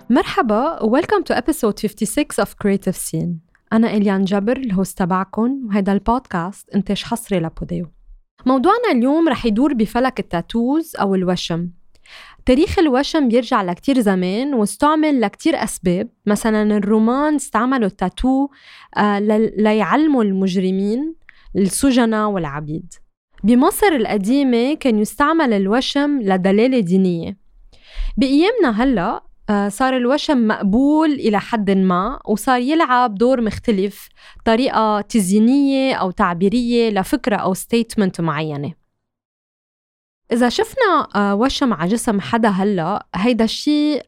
مرحبا welcome to episode 56 of Creative Scene. أنا إليان جبر الهوست تبعكم، وهذا البودكاست إنتاج حصري لبوديو. موضوعنا اليوم رح يدور بفلك التاتوز أو الوشم. تاريخ الوشم بيرجع لكتير زمان واستعمل لكتير أسباب. مثلاً الرومان استعملوا التاتو ليعلموا المجرمين السجناء والعبيد. بمصر القديمة كان يستعمل الوشم لدلالة دينية. بأيامنا هلأ صار الوشم مقبول إلى حد ما، وصار يلعب دور مختلف، طريقة تزيينية أو تعبيرية لفكرة أو ستيتمنت معينة. إذا شفنا وشم على جسم حدا هلأ، هيدا الشيء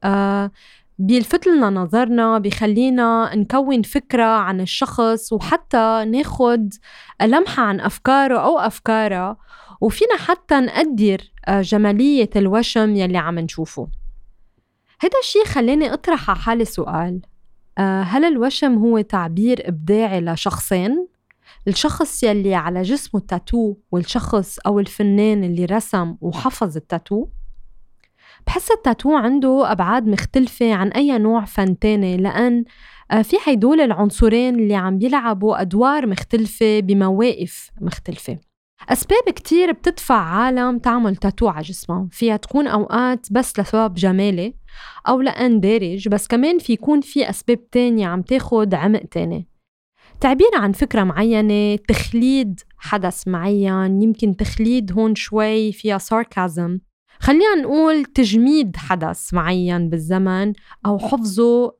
بيلفت لنا نظرنا، بيخلينا نكون فكرة عن الشخص، وحتى ناخد لمحة عن أفكاره أو أفكارها، وفينا حتى نقدر جمالية الوشم يلي عم نشوفه. هذا الشيء خلاني أطرح على حالي سؤال: هل الوشم هو تعبير إبداعي لشخصين؟ الشخص يلي على جسمه التاتو والشخص أو الفنان اللي رسم وحفظ التاتو؟ بحس التاتو عنده أبعاد مختلفة عن أي نوع فن تاني، لأن في هيدول العنصرين اللي عم بيلعبوا أدوار مختلفة بمواقف مختلفة. أسباب كتير بتدفع عالم تعمل تاتو على جسمهم، فيها تكون أوقات بس لسبب جمالي أو لأن دارج، بس كمان في يكون في أسباب تانية عم تاخد عمق تاني، تعبير عن فكرة معينة، تخليد حدث معين، يمكن تخليد هون شوي فيها ساركازم، خلينا نقول تجميد حدث معين بالزمن أو حفظه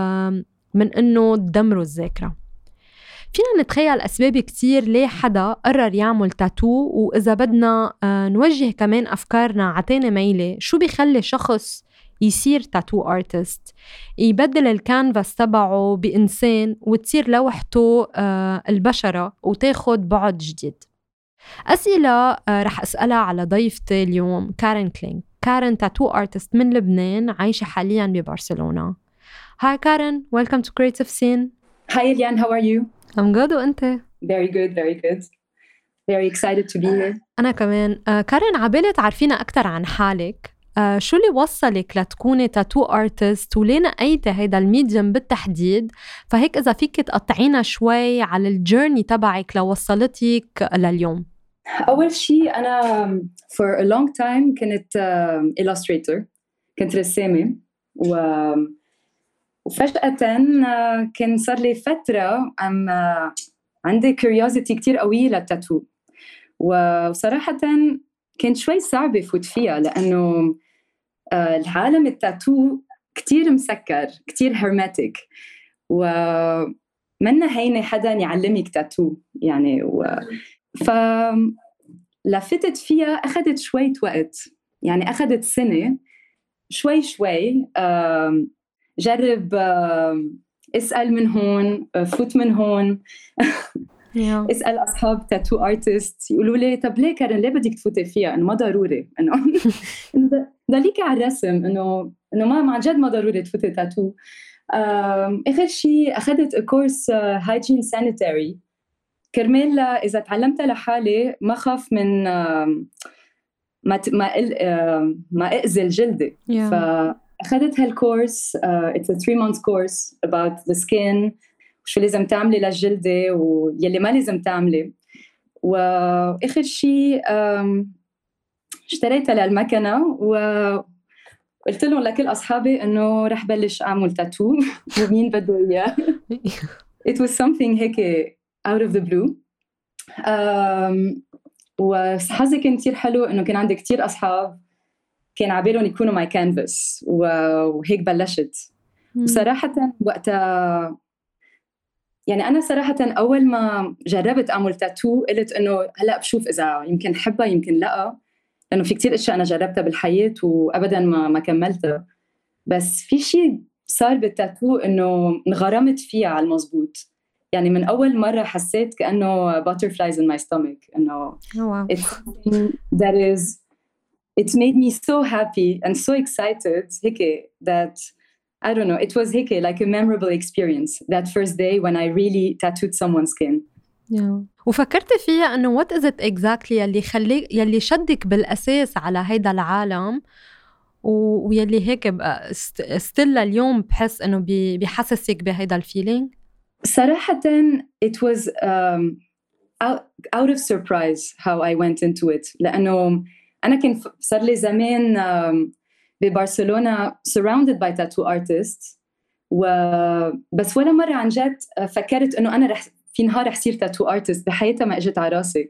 من إنه تدمره الذاكرة. فينا نتخيل أسباب كتير ليه حدا قرر يعمل تاتو، وإذا بدنا نوجه كمان أفكارنا عتاني ميلة، شو بيخلي شخص يصير تاتو آرتست، يبدل الكانفاس تبعه بإنسان وتصير لوحته البشرة وتاخد بعد جديد. أسئلة رح أسألها على ضيفتي اليوم، كارين كلينج. كارين تاتو آرتست من لبنان، عايشة حالياً ببرشلونة. Hi Karen, welcome to Creative Scene. Hi Eliane, how are you? I'm good, وأنت؟ Very good, very good. Very excited to be here. أنا كمان. كارين، عبالي تعرفينا أكتر عن حالك. شو اللي وصلك لتكوني تاتو آرتست، ولينا أيتي هيدا الميديم بالتحديد؟ فهيك إذا فيك تقطعينا شوي على الجيرني تبعك لوصلتك لليوم. أول شيء أنا for a long time كنت illustrator، كنت رسامة، وفجأة كان صار لي فترة عندي curiosity كتير قوية للتاتو، وصراحة كانت شوي صعبة فوت فيها، لأنه العالم التاتو كتير مسكر، كتير هرماتيك، ومنا هيني حدا يعلمك تاتو يعني. فلفتت فيها، أخذت شوية وقت، يعني أخذت سنة شوي جرب اسأل من هون، فوت من هون اسأل أصحاب تاتو آرتست يقولوا لي طب ليه كارين، ليه بدك تفوتي فيها؟ إنه ما ضروري، إنه ضليكي على الرسم، إنه ما عن جد ما ضروري تفوتي تاتو. آخر شيء أخذت كورس هايجين سانيتاري، كرمال إذا تعلمتها لحالي ما خاف من ما أأذي جلدي. فأخذت هالكورس. It's a 3-month course about the skin، شو لازم تعملي للجلدة ويلي ما لازم تعملي. وآخر شيء اشتريتها للمكنة، وقلت لهم لكل أصحابي إنه رح بلش أعمل تاتو ومين بده إياه. It was something هيك out of the blue. وحظي كان كتير حلو إنه كان عندي كتير أصحاب كان عبالهم يكونوا my canvas، وهيك بلشت. وصراحة وقتها يعني أنا صراحة أول ما جربت أعمل تاتو قلت إنه هلأ بشوف إذا يمكن حبها يمكن لأ، لأنه في كتير أشياء أنا جربتها بالحياة وأبداً ما كملتها. بس في شيء صار بالتاتو إنه انغرمت فيها على المزبوط، يعني من أول مرة حسيت كأنه butterflies in my stomach، إنه it's something that it made me so happy and so excited هيك that I don't know, it was هيك like a memorable experience that first day when I really tattooed someone's skin. وفكرت فيها إنه what is it exactly يلي شدك بالأساس على هيدا العالم، ويلي هيك بقى ستيل اليوم بحس إنه بيحسسك بهيدا الفيلينج؟ صراحة it was out of surprise how I went into it لأنه أنا كان صار لي زمان ببرشلونة surrounded by tattoo artists بس ولا مرة عن جد فكرت إنه أنا في نهار رح صير tattoo artist. بحياتها ما إجت على راسي.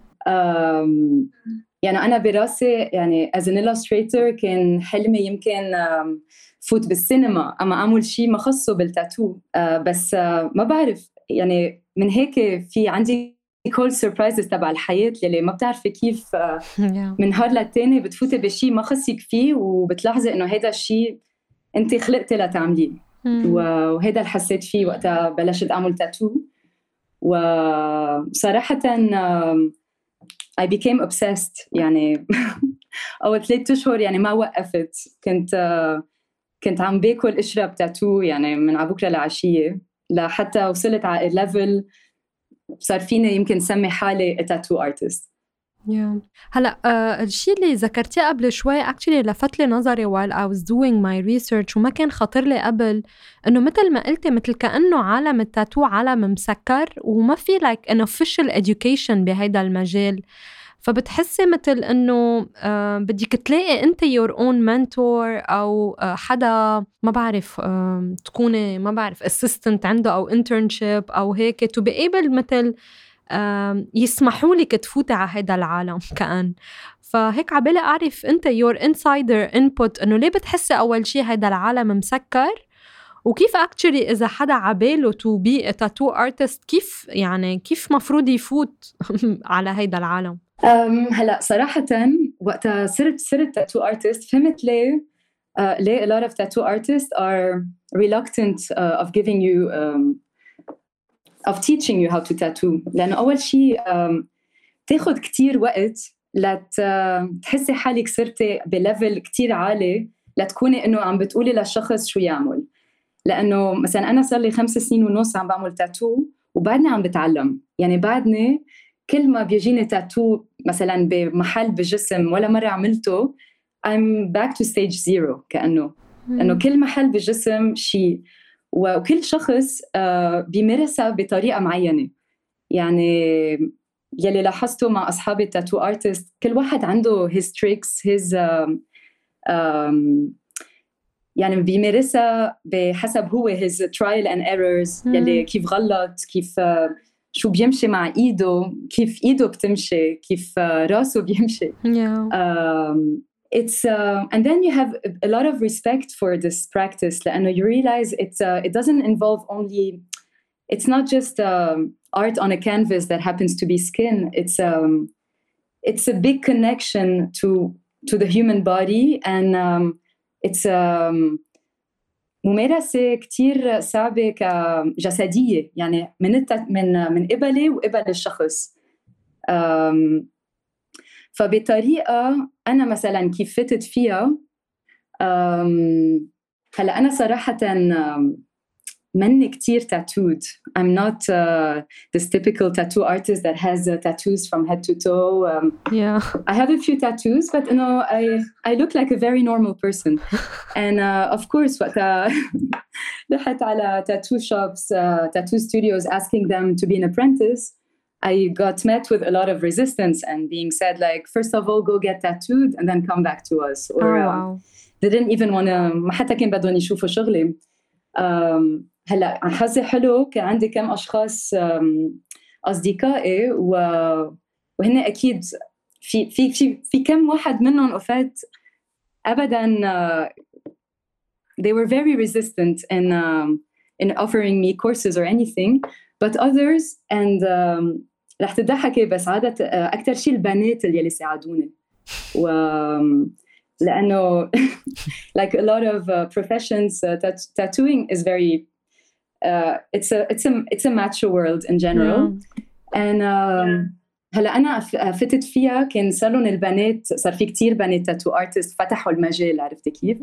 يعني أنا براسي يعني as an illustrator كان حلمي يمكن فوت بالسينما أما أعمل شيء ما خصه بالتاتو. بس ما بعرف يعني من هيك في عندي كل سربرايزز تبع الحياة اللي ما بتعرفي كيف من نهار للتاني بتفوتي بشيء ما خصك فيه وبتلاحظي إنه هيدا الشيء أنت خلقتي لتعمليه. وهيدا اللي حسيت فيه وقتها بلشت أعمل تاتو. وصراحة I became obsessed يعني أول 3 أشهر يعني ما وقفت. كنت عم باكل اشرب تاتو يعني من عبكرة لعشية لحتى وصلت على ليفل صار فيني يمكن سمي حالي تاتو ارتست. هلا الشيء اللي ذكرتيه قبل شوي actually لفت لي نظري while I was doing my research وما كان خطر لي قبل انه مثل ما قلتي مثل كأنه عالم التاتو عالم مسكر وما في like an official education بهيدا المجال. فبتحسي مثل انه بدك تلاقي انت your own mentor او حدا ما بعرف تكوني ما بعرف assistant عنده او internship او هيك to be able مثل يسمحوا لك تفوتي على هذا العالم كأن. فهيك عبالي أعرف أنت your insider input إنه ليه بتحسي أول شيء هذا العالم مسكر وكيف actually إذا حدا عباله to be a tattoo artist كيف مفروض يفوت على هذا العالم؟ هلا صراحة وقتها صرت tattoo artist فهمت ليه a lot of tattoo artists are reluctant of giving you of teaching you how to tattoo. لأنه أول شيء تاخد كتير وقت لتحسي حالك صرتي بليفل كتير عالي لتكوني إنه عم بتقولي للشخص شو يعمل. لأنه مثلا أنا صار لي 5 سنين ونص عم بعمل تاتو وبعدني عم بتعلم. يعني بعدني كل ما بيجيني تاتو مثلا بمحل بالجسم ولا مرة عملته I'm back to stage 0 كأنه إنه كل محل بالجسم شيء وكل شخص بيمارسها بطريقة معينة. يعني يلي لاحظته مع أصحابي التاتو آرتست كل واحد عنده his tricks his يعني بيمارسها بحسب هو his trial and errors يلي كيف غلط كيف شو بيمشي مع إيده كيف إيده بتمشي كيف راسه بيمشي. It's and then you have a lot of respect for this practice لأنه you realize it doesn't involve only it's not just art on a canvas that happens to be skin. It's a big connection to the human body and it's ممارسة كتير صعبة كجسدية يعني من قبلي وقبل الشخص. فبطريقة أنا مثلاً كيف فتت فيها هلأ أنا صراحة مني كتير tattooed. I'm not this typical tattoo artist that has tattoos from head to toe. I have a few tattoos but you know I look like a very normal person. And of course وقتها رحت على tattoo shops tattoo studios asking them to be an apprentice. I got met with a lot of resistance and being said like first of all go get tattooed and then come back to us or they didn't even want to ما حتى كان بدهم يشوفوا شغلي. هلا عن حظي حلو كان عندي كم اشخاص اصدقائي وهن اكيد في كم واحد منهم وفات ابدا they were very resistant in offering me courses or anything but others and رح تضحكي بس عادة أكتر شيء البنات اللي ساعدوني لأنه like a lot of professions tattooing is very it's a macho world in general. and هلا أنا فتت فيها كان صار لهم البنات صار في كتير بنات تاتو ارتست فتحوا المجال عرفتي كيف.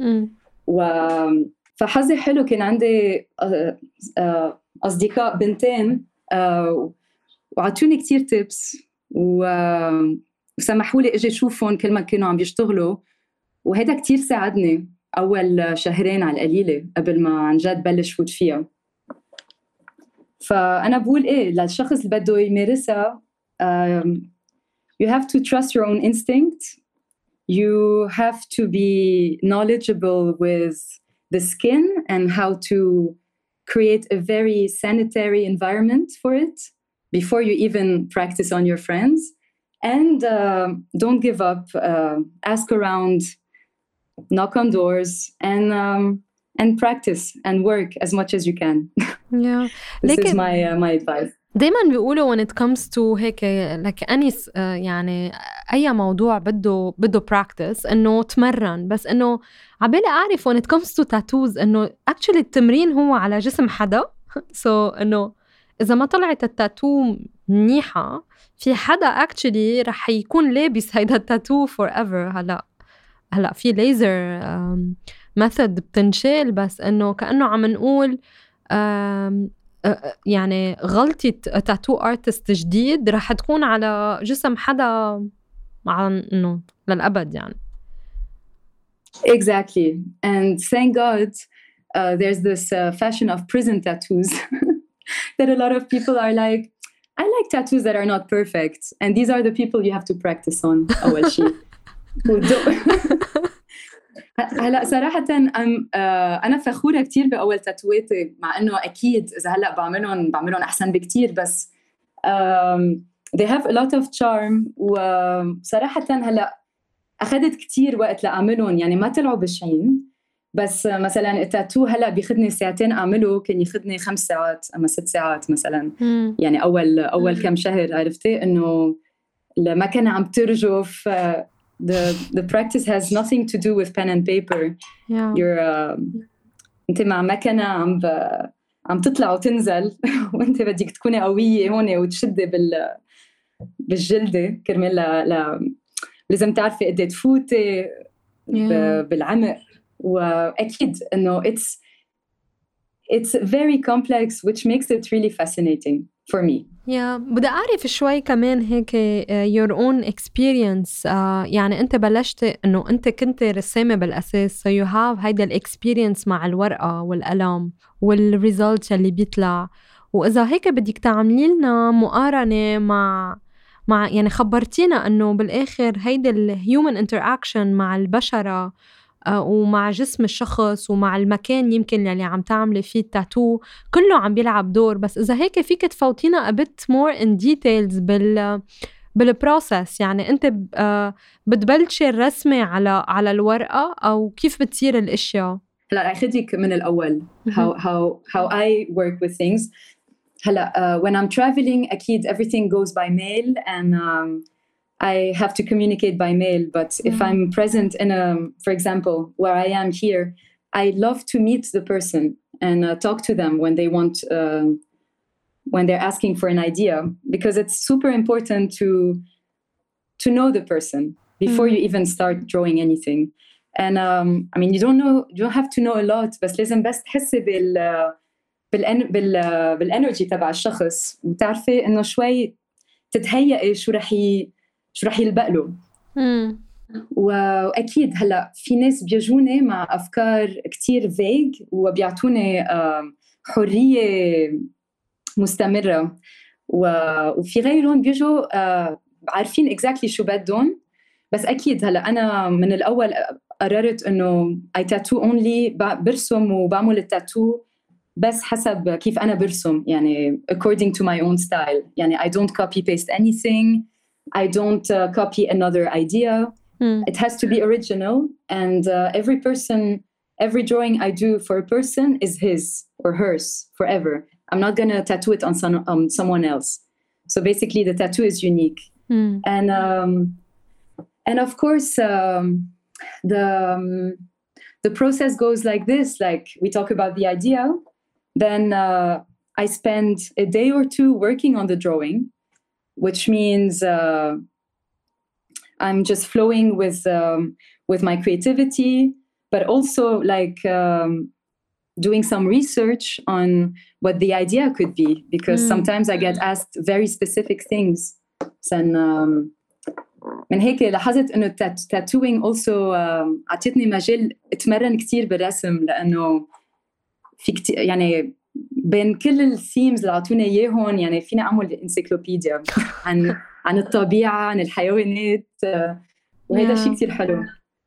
فحظي حلو كان عندي أصدقاء بنتين وعطوني كتير تيبس وسمحوا لي اجي اشوفهم كل ما كانوا عم بيشتغلوا وهذا كتير ساعدني أول شهرين على القليلة قبل ما عن جد بلش فوت فيها. فأنا بقول إيه للشخص اللي بده يمارسها you have to trust your own instinct. You have to be knowledgeable with the skin and how to create a very sanitary environment for it before you even practice on your friends. And don't give up. Ask around, knock on doors, and practice and work as much as you can. Yeah. This is my advice. دايما بيقولوا when it comes to هيك like any يعني أي موضوع بده practice إنه تمرن، بس إنه عبالي أعرف when it comes to tattoos إنه actually التمرين هو على جسم حدا. so إنه إذا ما طلعت التاتو منيحة في حدا actually رح يكون لابس هيدا التاتو forever. هلأ في ليزر method بتنشال، بس إنه كأنه عم نقول يعني غلطة تاتو ارتست جديد رح تكون على جسم حدا إنه للأبد يعني. Exactly. And thank God there's this fashion of prison tattoos that a lot of people are like, I like tattoos that are not perfect. And these are the people you have to practice on. أول شيء. هلا صراحة أنا فخورة كتير بأول تاتواتي، مع إنه أكيد إذا هلا بعملهم أحسن بكتير، بس they have a lot of charm. وصراحة هلا أخذت كتير وقت لأعملهم، يعني ما طلعوا بشعين. بس مثلا التاتو هلا بياخدني ساعتين أعمله، كان ياخدني 5 ساعات أما 6 ساعات مثلا. يعني أول كم شهر عرفتي إنه المكنة عم ترجف. The practice has nothing to do with pen and paper. Yeah. You're أنت مع مكنة عم تطلع وتنزل وأنت بدك تكوني قوية هون وتشدي بالجلدة كرمال لازم تعرفي قد تفوتي بالعمق. وأكيد إنه it's very complex, which makes it really fascinating for me. بدي أعرف شوي كمان هيك your own experience. يعني أنت بلشت إنه أنت كنت رسامة بالأساس، so you have هيدا الexperience مع الورقة والقلم والresults اللي بيطلع. وإذا هيك بدك تعملي لنا مقارنة مع يعني خبرتينا إنه بالآخر هيدا الhuman interaction مع البشرة ومع جسم الشخص ومع المكان يمكن اللي عم تعملي فيه التاتو كله عم بيلعب دور. بس إذا هيك فيك تفوتينا a bit more in details بالبروسس. يعني أنت بتبلشي الرسمة على الورقة أو كيف بتصير الأشياء؟ هلا أخذك من الأول how I work with things. هلا when I'm traveling أكيد everything goes by mail and I have to communicate by mail. But if I'm present in for example, where I am here, I love to meet the person and talk to them when they want, when they're asking for an idea, because it's super important to know the person before you even start drawing anything. And I mean, you don't have to know a lot, بس لازم بس تحسي بالانرجي تبع الشخص وتعرفي إنه شوي تتهيئي شو رح يلبق له. وأكيد هلأ في ناس بيجوني مع أفكار كتير vague وبيعطوني حرية مستمرة، وفي غيرهم بيجوا عارفين exactly شو بدهم. بس أكيد هلأ أنا من الأول قررت إنه I tattoo only، برسم وبعمل التاتو بس حسب كيف أنا برسم، يعني according to my own style. يعني I don't copy paste anything. I don't copy another idea. It has to be original, and every drawing I do for a person is his or hers forever. I'm not gonna tattoo it on someone else. So basically, the tattoo is unique. And of course, the process goes like this. Like we talk about the idea, then I spend a day or two working on the drawing, which means I'm just flowing with my creativity, but also like doing some research on what the idea could be, because sometimes I get asked very specific things. And من هيك لاحظت إنه tattooing also عطيتني مجال أتمرن كتير بالرسم، لأنه في كتير يعني بين كل الثيمز اللي عطونا إياهم يعني فينا أعمل انسيكلوبيديا عن الطبيعة، عن الحيوانات، وهذا شيء كتير حلو.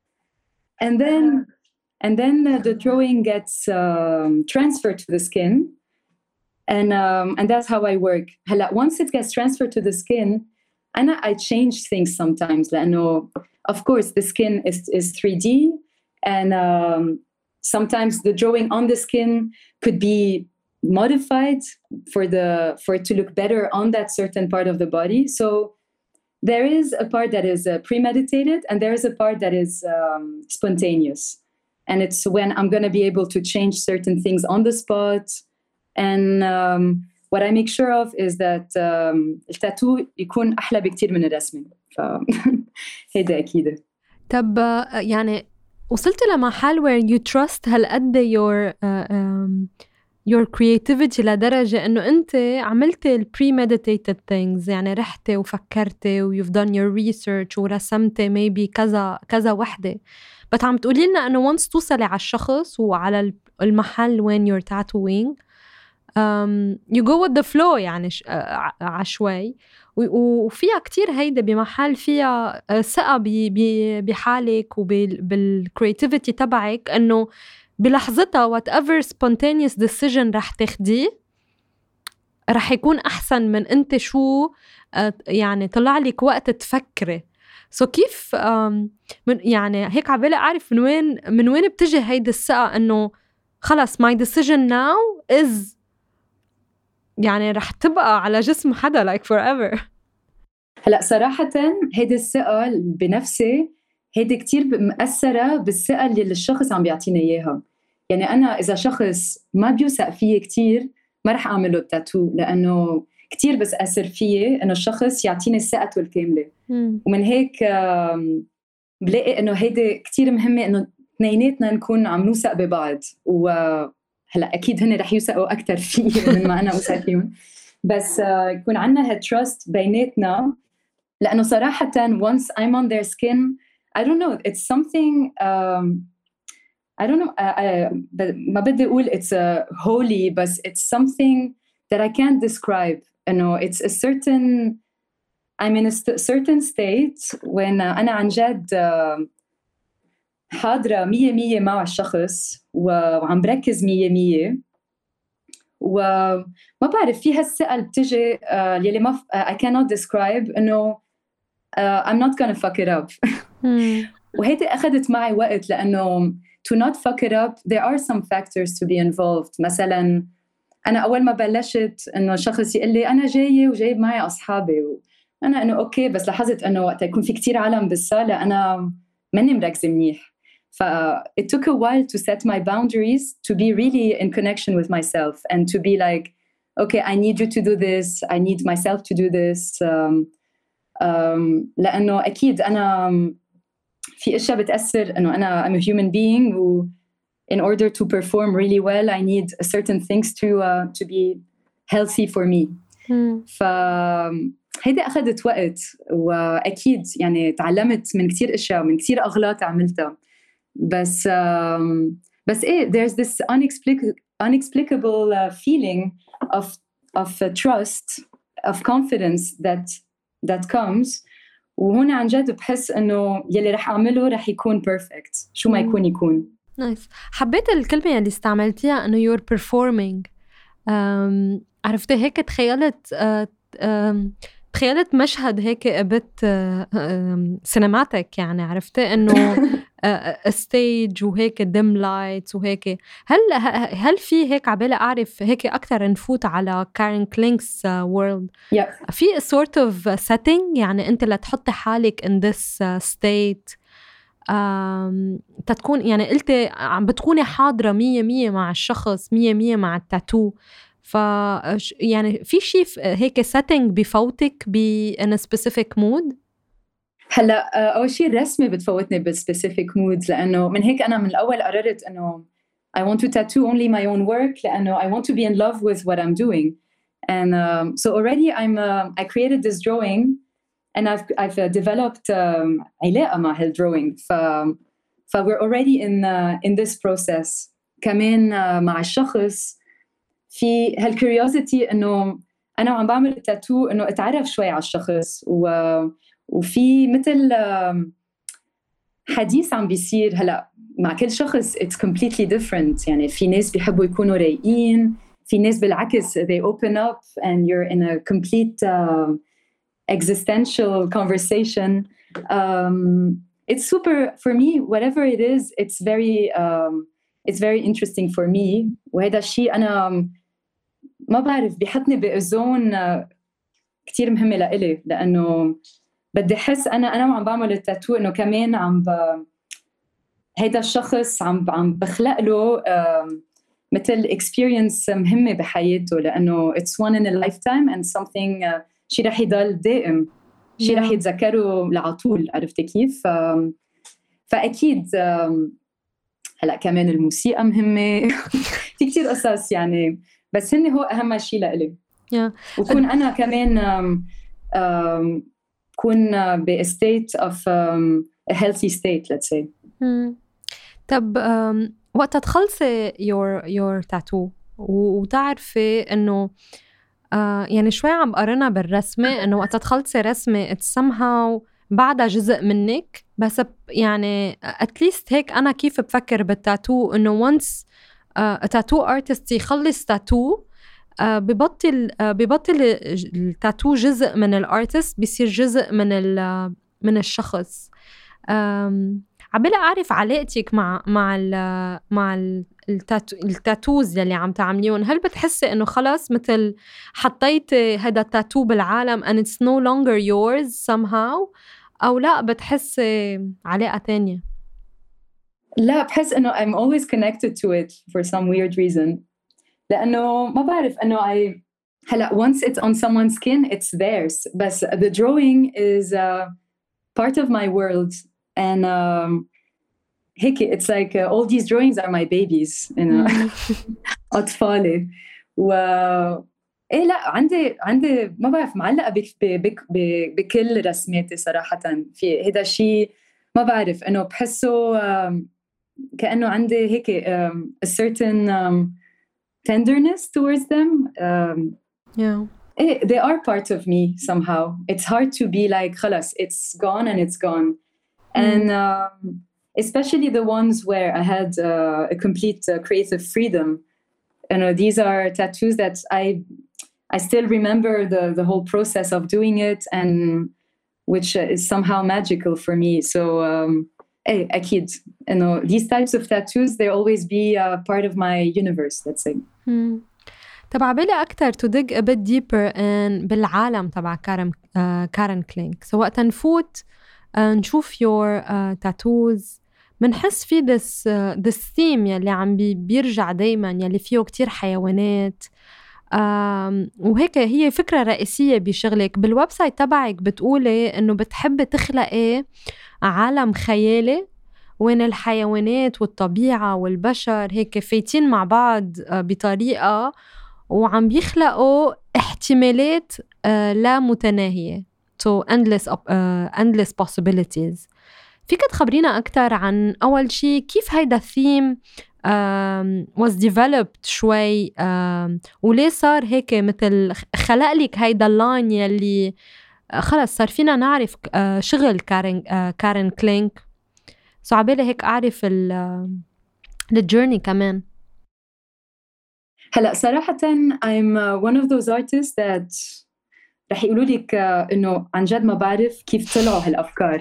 And then the drawing gets transferred to the skin, and that's how I work. هلا once it gets transferred to the skin, I change things sometimes. لأنه of course the skin is 3D, and sometimes the drawing on the skin could be modified for it to look better on that certain part of the body. So there is a part that is premeditated, and there is a part that is spontaneous. And it's when I'm going to be able to change certain things on the spot. And what I make sure of is that التاتو يكون أحلى بكتير من الرسمة. هيدا أكيد. طب يعني وصلت لمحل where you trust هالقد your creativity لدرجة إنه أنت عملت premeditated things، يعني رحت وفكرت و you've done your research ورسمت maybe كذا وحدة، بس عم تقولي لنا إنه once توصلي على الشخص وعلى المحل when you're tattooing you go with the flow يعني عشوائي، وفيها كتير هيدا بمحل فيها ثقة بحالك وبالcreativity تبعك، إنه بلحظتها whatever spontaneous decision رح تاخديه رح يكون أحسن من أنت شو يعني طلع لك وقت تفكري. كيف يعني هيك عبالي أعرف من وين بتجي هيدا الثقة إنه خلص my decision now is يعني رح تبقى على جسم حدا like forever. هلأ صراحة هيدا الثقة بنفسي هيدا كتير مأثرة بالثقة اللي الشخص عم بيعطيني إياها. يعني أنا إذا شخص ما بيوثق فيه كتير ما رح أعمله التاتو، لأنه كتير بس أثر فيه إنه الشخص يعطيني ثقته الكاملة. ومن هيك بلاقي إنه هيدا كتير مهمة، إنه اثنيناتنا نكون عم نوثق ببعض. وهلأ أكيد هن رح يوثقوا أكتر فيه من ما أنا أوثق فيهم، بس يكون عنا هالتراست بيناتنا، لأنه صراحة once I'm on their skin I don't know, it's something I don't know, ما بدي أقول it's holy, but it's something that I can't describe. It's a certain, I'm in a certain state when أنا عن جد حاضرة 100% مع الشخص وعم بركز 100%، وما بعرف فيها الثقة اللي بتجي يلي ما I cannot describe إنه I'm not gonna fuck it up. وهيدي أخذت معي وقت، لأنه to not fuck it up there are some factors to be involved. مثلا أنا أول ما بلشت إنه شخص يقول لي أنا جاية وجايب معي أصحابي، وأنا إنه أوكي، بس لاحظت إنه وقت يكون في كتير عالم بالصالة أنا ماني مركزة منيح. It took a while to set my boundaries, to be really in connection with myself, and to be like, okay, I need you to do this, I need myself to do this. لأنه أكيد أنا في أشياء بتأثر، إنه أنا I'm a human being و in order to perform really well I need certain things to be healthy for me. فهيدا أخذت وقت، وأكيد يعني تعلمت من كتير أشياء، من كتير أغلاط عملتها، بس إيه there's this unexplicable feeling of trust, of confidence that comes. وهنا عن جد بحس إنه يلي رح أعمله رح يكون perfect، شو ما يكون. نايس. حبيت الكلمة اللي استعملتيها إنه you're performing. عرفتي هيك تخيلت مشهد هيك قبت سينماتيك، يعني عرفتي إنه ستيج وهيك ديم لايتس وهيك. هل في هيك عبالي أعرف هيك أكتر نفوت على كارين كلينكس وورلد في sort of setting، يعني أنت لا تحطي حالك in this state تتكون يعني قلتي عم بتكوني حاضرة 100% مع الشخص، 100% مع التاتو. يعني في شيء هيك setting بفوتك in a specific mood؟ هلا أول شيء الرسمة بتفوتني بالspecific mood، لأنه من هيك أنا من الأول قررت إنه I want to tattoo only my own work، لأنه I want to be in love with what I'm doing. And so already I created this drawing and I've developed علاقة مع هالdrawing. we're already in this process. كمان مع الشخص في هالcuriosity إنه أنا عم بعمل التاتو إنه أتعرف شوي على الشخص وفي مثل حديث عم بيصير هلأ مع كل شخص. it's completely different. يعني في ناس بيحبوا يكونوا رايقين، في ناس بالعكس they open up and you're in a complete existential conversation. It's super for me. Whatever it is, it's very interesting for me. وهذا الشيء أنا ما بعرف بيحطني بزون كتير مهمة لإلي، لأنه بدي أحس أنا وعم بعمل التاتو إنه كمان هيدا الشخص عم بخلق له مثل experience مهمة بحياته، لأنه it's one in a lifetime and something شي رح يضل دائم، شي رح يتذكره لعطول. عرفتي كيف؟ فأكيد هلأ كمان الموسيقى مهمة. في كتير قصص يعني، بس هن هو أهم شيء لإلي. وكون أنا كمان كون ب state of a healthy state, let's say. طب وقت تخلصي your tattoo وتعرفي إنه يعني شوي عم قارنها بالرسمة، إنه وقت تخلصي رسمة it's somehow بعدها جزء منك، بس يعني at least هيك أنا كيف بفكر بالتاتو، إنه once تاتو artist يخلص تاتو ببطل التاتو جزء من الارتست، بيصير جزء من الشخص. عبالي أعرف علاقتك مع التاتوز اللي عم تعمليون. هل بتحسي إنه خلاص مثل حطيتي هذا التاتو بالعالم and it's no longer yours somehow، أو لا بتحسي علاقة تانية؟ لا، بحس إنه I'm always connected to it for some weird reason. لأنه ما بعرف إنه هلا once it's on someone's skin it's theirs. بس the drawing is part of my world. And هيك it's like all these drawings are my babies. أطفالي. إيه لا عندي ما بعرف معلقة بكل رسماتي صراحة. في هذا الشيء ما بعرف إنه بحسه كأنه عندي هيك a certain tenderness towards them. They are part of me somehow. It's hard to be like خلاص it's gone and it's gone. And especially the ones where I had a complete creative freedom. These are tattoos that I still remember the whole process of doing it, and which is somehow magical for me. So أكيد these types of tattoos they always be part of my universe, let's say. طب عبالي أكتر to dig a bit deeper بالعالم تبع كارين كلينك. So وقت نفوت نشوف your tattoos منحس في this theme يلي عم بيرجع دايما، يلي فيه كتير حيوانات، وهيك هي فكرة رئيسية بشغلك. بالويب سايت تبعك بتقولي إنه بتحبي تخلقي عالم خيالي وين الحيوانات والطبيعة والبشر هيك فايتين مع بعض بطريقة وعم بيخلقوا احتمالات لا متناهية. So endless possibilities. فيك تخبرينا أكتر عن أول شيء كيف هيدا الثيم was developed شوي، وليه صار هيك مثل خلق لك هيدا اللاين يلي خلص صار فينا نعرف شغل كارين كلينك. So عبالي هيك أعرف الجيرني كمان. هلأ صراحة I'm one of those artists that رح يقولوا لك إنه عن جد ما بعرف كيف طلعوا هالأفكار.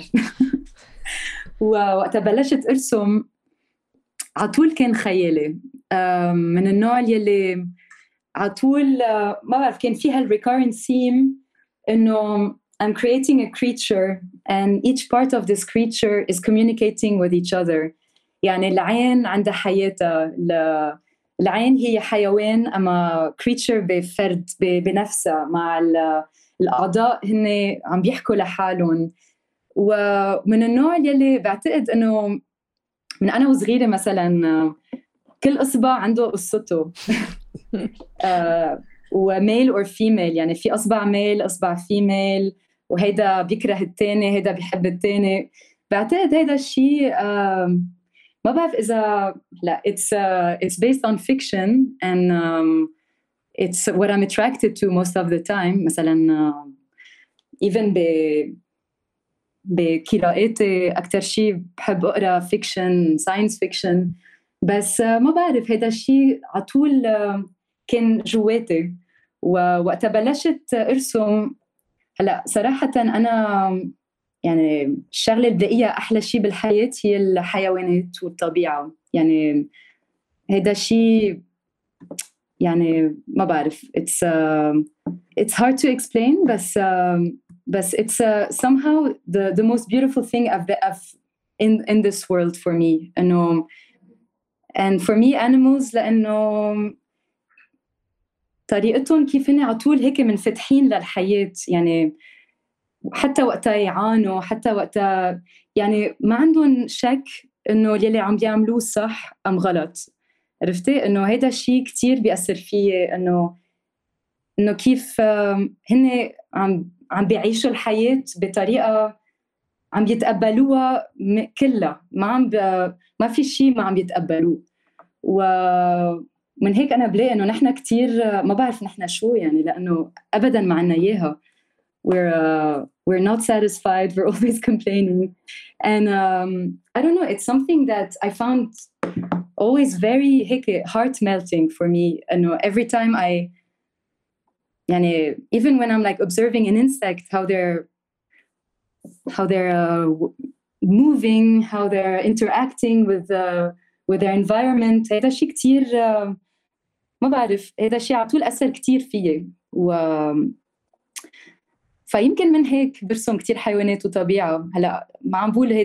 ووقت بلشت أرسم عطول كان خيالي من النوع يلي عطول ما بعرف كان فيها recurrent theme إنه I'm creating a creature and each part of this creature is communicating with each other. يعني العين عندها حياتها، العين هي حيوان أما creature بفرد بنفسها، مع الأعضاء هن عم بيحكوا لحالهم. ومن النوع يلي بعتقد إنه من أنا وصغيرة مثلا كل إصبع عنده قصته. وميل or female، يعني في أصبع ميل أصبع فيميل، وهيدا بيكره التاني، هيدا بيحب التاني. بعتقد هيدا الشيء ما بعرف إذا لا it's based on fiction and it's what I'm attracted to most of the time. مثلا even بقراءاتي أكتر شيء بحب أقرأ fiction science fiction، بس ما بعرف هيدا الشيء عطول كان جواتي. ووقتها بلشت أرسم، هلا صراحة أنا يعني الشغلة اللي بلاقيها أحلى شيء بالحياة هي الحيوانات والطبيعة. يعني هيدا الشيء يعني ما بعرف it's hard to explain، بس it's somehow the most beautiful thing I've in this world for me. إنه and for me animals لأنه طريقتهم كيف هن عطول هيك منفتحين للحياة. يعني حتى وقتها يعانوا، حتى وقتها يعني ما عندهم شك إنه يلي عم بيعملوه صح أم غلط. عرفتي إنه هيدا الشيء كتير بيأثر فيي، إنه كيف هن عم بيعيشوا الحياة بطريقة عم بيتقبلوها كلها، ما في شيء ما عم يتقبلوه. ومن هيك أنا بلاقي إنه نحن كتير ما بعرف نحن شو يعني، لأنه أبداً ما عنا إياها. We're not satisfied. We're always complaining, and I don't know. It's something that I found always very heart melting for me. And every time even when I'm like observing an insect, how they're moving, how they're interacting with their environment. هذا شيء كتير ما بعرف، هذا شيء عطول أثر كتير فيه. فيمكن من هيك برسم كتير حيوانات وطبيعة. هلا ما عم بقول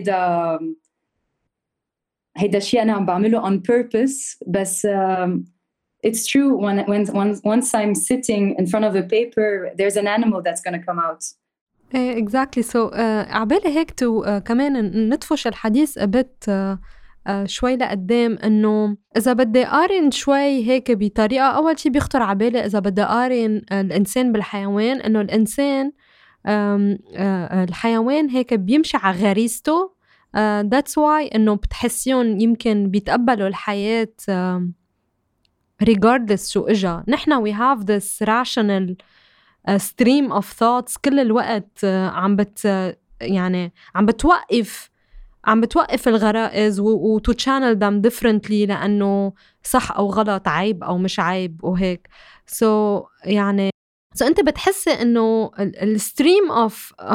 هيدا الشيء أنا عم بعمله on purpose، بس it's true once I'm sitting in front of a paper there's an animal that's gonna come out. exactly. so عبالي هيك كمان ندفش الحديث أبت شوي لقدام، إنه إذا بدي أقارن شوي هيك بطريقة، أول شيء بيخطر عبالي إذا بدي أقارن الإنسان بالحيوان، إنه الإنسان الحيوان هيك بيمشي على غريزته. that's why إنه بتحسيون يمكن بيتقبلوا الحياة regardless شو إجا. نحنا we have this rational stream of thoughts كل الوقت عم بتوقف الغرائز to channel them differently، لأنه صح أو غلط، عيب أو مش عيب وهيك. so أنت بتحسي إنه الستريم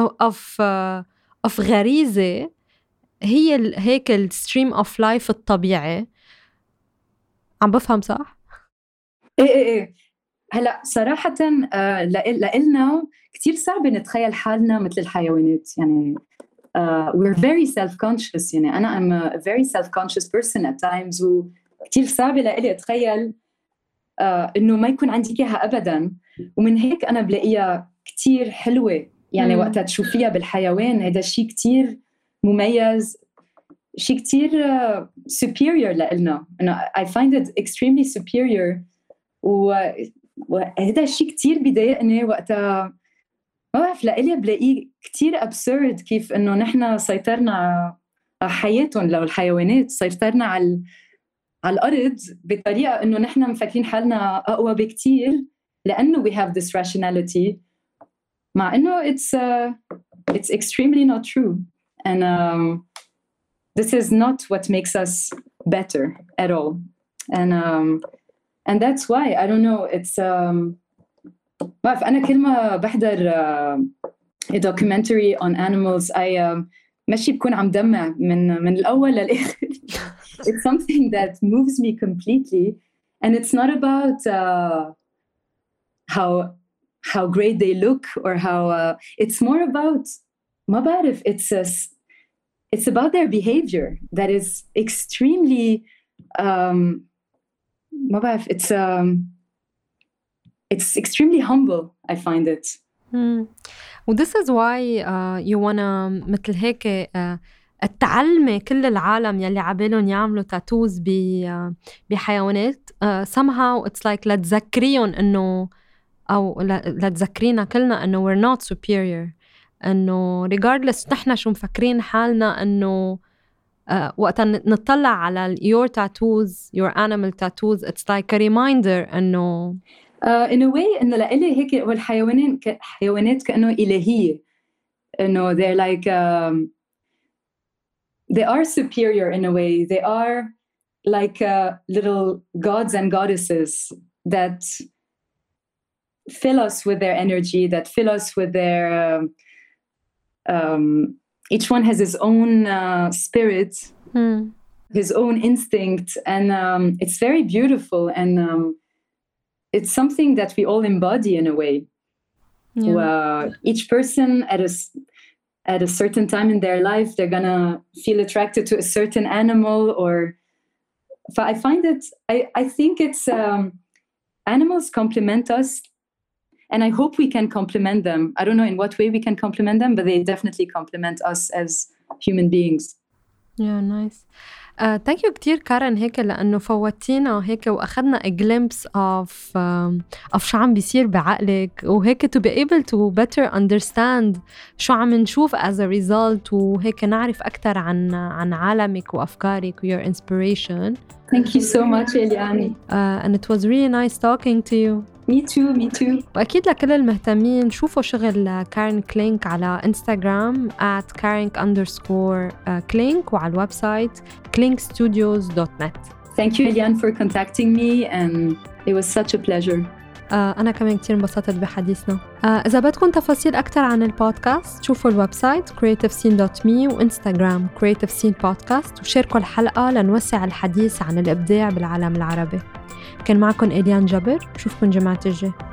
of غريزة هي هيك الستريم of life الطبيعي. عم بفهم صح؟ إيه. هلا صراحة لإلنا كتير صعب نتخيل حالنا مثل الحيوانات. يعني we're very self-conscious. يعني أنا I'm a very self-conscious person at times، وكتير صعب لإلي أتخيل إنه ما يكون عندي إياها أبداً. ومن هيك أنا بلاقيها كتير حلوة. يعني وقتها تشوفيها بالحيوان هذا شيء كتير مميز، شيء كتير superior لإلنا. I find it extremely superior. وهذا الشيء كتير بيضايقني وقتها. ما بعرف لإلي بلاقيه كتير absurd كيف إنه نحن سيطرنا على حياتهم. لو الحيوانات سيطرنا على الأرض بطريقة إنه نحن مفكرين حالنا أقوى بكتير، لأنه we have this rationality، مع إنه it's extremely not true. And this is not what makes us better at all. And that's why I don't know. It's بعرف أنا كل ما بحضر a documentary on animals ماشي بكون عم دمع من الأول للآخر. It's something that moves me completely, and it's not about how great they look or how it's more about ما بعرف. It's about their behavior that is extremely ما بعرف. It's extremely humble. I find it. This is why you wanna مثل هيك التعلمي كل العالم يلي عبالهم يعملوا تاتوز بحيوانات. somehow it's like لتذكريهم إنه أو لتذكرينا كلنا إنه we're not superior. إنه regardless نحن شو مفكرين حالنا إنه وقت نطلع على your tattoos, your animal tattoos, it's like a reminder إنه in a way إنه لإلي هيك والحيوانات كأنه إلهية إنه they're like they are superior in a way. They are like little gods and goddesses that fill us with their energy, that fill us with their each one has his own spirit, his own instinct, and it's very beautiful, and it's something that we all embody in a way. Each person at a certain time in their life, they're gonna feel attracted to a certain animal, or I find it, I think it's animals complement us, and I hope we can complement them. I don't know in what way we can complement them, but they definitely complement us as human beings. Yeah, nice. Thank you كتير كارن هيك لأنه فوتينا هيك وأخذنا a glimpse of شو عم بيصير بعقلك وهيك to be able to better understand شو عم نشوف as a result وهيك نعرف أكتر عن عالمك وأفكارك و your inspiration. Thank you so much, Eliane. And it was really nice talking to you. Me too. وأكيد لكل المهتمين شوفوا شغل كارن كلينك على إنستغرام @karink_klink وعلى الويب سايت klinkstudios.net. Thank you, Eliane, for contacting me, and it was such a pleasure. أنا كمان كتير انبسطت بحديثنا. إذا بدكم تفاصيل أكتر عن البودكاست شوفوا الويب سايت creativescene.me وإنستغرام creativescene podcast وشاركوا الحلقة لنوسع الحديث عن الإبداع بالعالم العربي. كان معكم إليان جبر، شوفكم جمعة الجاي.